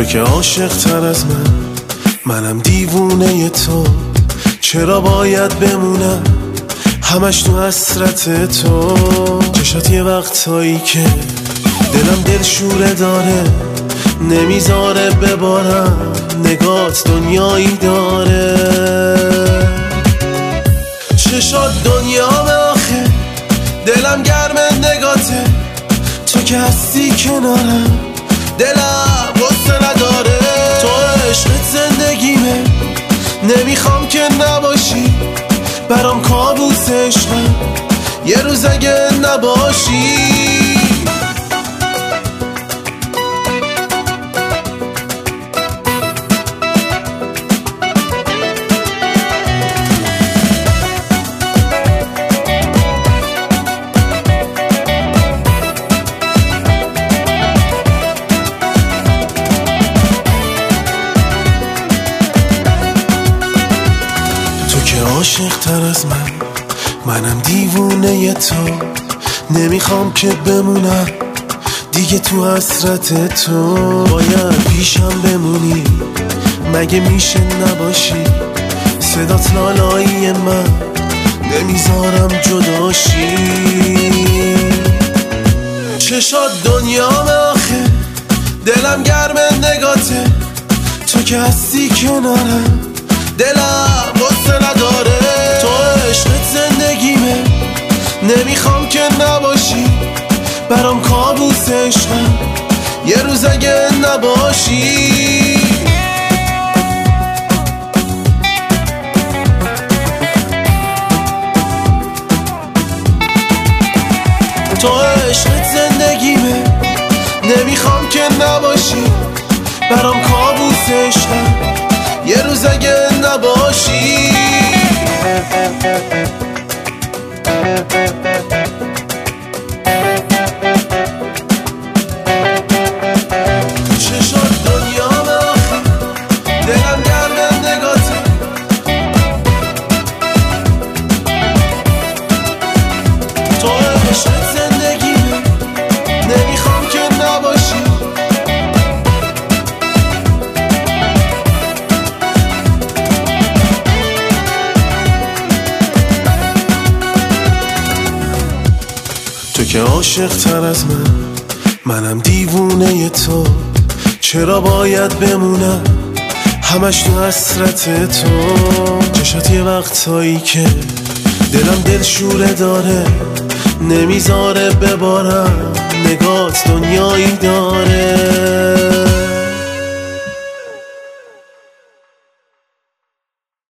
که عاشق تر از منم دیوونه تو. چرا باید بمونم همش تو حسرت تو؟ چشات یه وقتایی که دلم دلشوره داره، نمیذاره ببارم، نگات دنیایی داره. چشات دنیام آخه، دلم گرم نگاته، تو که هستی کنارم دلم غصه نداره. تو عشقت زندگیمه، نمیخوام که نباشی، برام کابوس عشقم یه روز اگه نباشی. عاشق تر از منم دیوونه تو. نمیخوام که بمونم دیگه تو حسرت تو. باید پیشم بمونی، مگه میشه نباشی؟ صدات لالایی من، نمیذارم جداشی. چشات دنیام آخه، دلم گرم نگاته، تو که هستی کنارم دلم غصه نداره. تو عشقت زندگیمه، نمیخوام که نباشی، برام کابوس عشقم یه روز اگه نباشی. تو عشقت زندگیمه، نمیخوام که نباشی، برام کابوس عشقم یه روز اگه نباشی. چشات دنیام آخه، دلم گرم نگاته، تو عشقت زندگیمه، نمیخوام که نباشی. تو که عاشق تر از منم دیوونه تو. چرا باید بمونم همش تو حسرت تو؟ چشات یه وقتایی که دلم دلشوره داره، نمیذاره ببارم، نگات دنیا